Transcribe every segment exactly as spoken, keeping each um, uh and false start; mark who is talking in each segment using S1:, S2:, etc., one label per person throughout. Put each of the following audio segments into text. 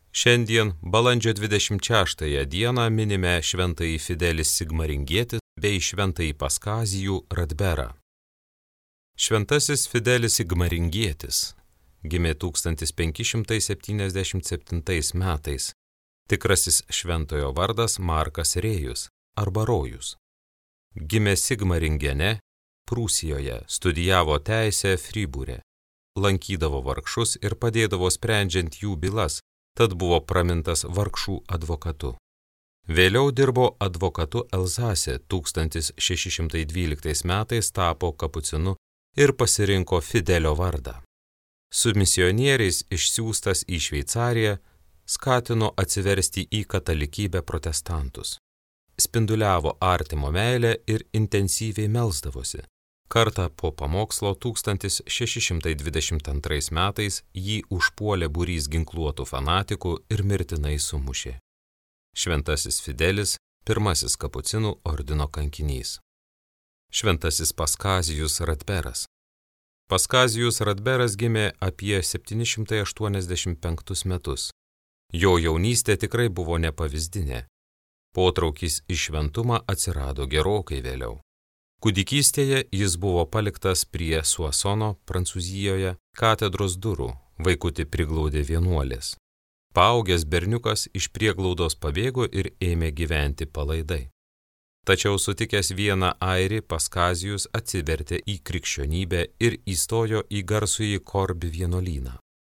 S1: Šiandien, balandžio dvidešimt šeštąją dieną, minime šventąjį Fidelį Sigmaringietį bei šventąjį Paskazijų Radberą. Šventasis Fidelis Sigmaringietis gimė tūkstantis penki šimtai septyniasdešimt septintais metais. Tikrasis šventojo vardas Markas Rėjus arba Rojus. Gimė Sigmaringene, Prūsijoje, studijavo teisę Fribūre, lankydavo vargšus ir padėdavo sprendžiant jų bylas, tad buvo pramintas vargšų advokatu. Vėliau dirbo advokatu Elzase, tūkstantis šeši šimtai dvyliktais metais tapo kapucinu ir pasirinko Fidelio vardą. Su misionieriais išsiųstas į Šveicariją, skatino atsiversti į katalikybę protestantus. Spinduliavo artimo meilę ir intensyviai melsdavosi. Kartą po pamokslo tūkstantis šeši šimtai dvidešimt antrais metais jį užpuolė būrys ginkluotų fanatikų ir mirtinai sumušė. Šventasis Fidelis, pirmasis kapucinų ordino kankinys. Šventasis Paskazijus Radberas. Paskazijus Radberas gimė apie septyni šimtai aštuoniasdešimt penktus metus. Jo jaunystė tikrai buvo nepavyzdinė. Potraukis į šventumą atsirado gerokai vėliau. Kūdikystėje jis buvo paliktas prie Suasono, Prancūzijoje, katedros durų, vaikutį priglaudė vienuolės. Paaugęs berniukas iš prieglaudos pabėgo ir ėmė gyventi palaidai. Tačiau sutikęs vieną airį, Paskazijus atsivertė į krikščionybę ir įstojo į garsųjį Korbi vienuolyną.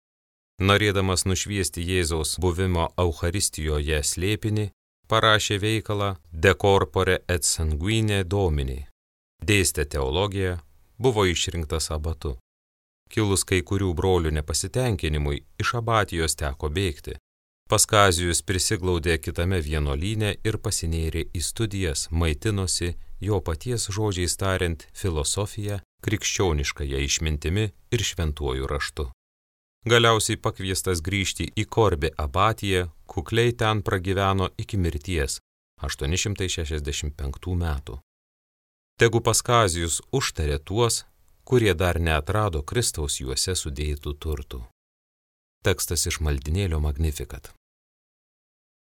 S1: Norėdamas nušviesti Jėzaus buvimo Eucharistijoje slėpinį, parašė veikalą De corpore et sanguine Domini. Dėstė teologiją, buvo išrinktas abatu. Kilus kai kurių brolių nepasitenkinimui, iš abatijos teko bėgti. Paskazijus prisiglaudė kitame vienuolyne ir pasinėrė į studijas, maitinosi, jo paties žodžiais tariant, filosofija, krikščioniškąja išmintimi ir šventuoju raštu. Galiausiai pakviestas grįžti į Korbi abatiją, kukliai ten pragyveno iki mirties, aštuoni šimtai šešiasdešimt penktų metų. Tegu Paskazijus užtarė tuos, kurie dar neatrado Kristaus juose sudėtų turtų. Tekstas iš maldinėlio Magnificat.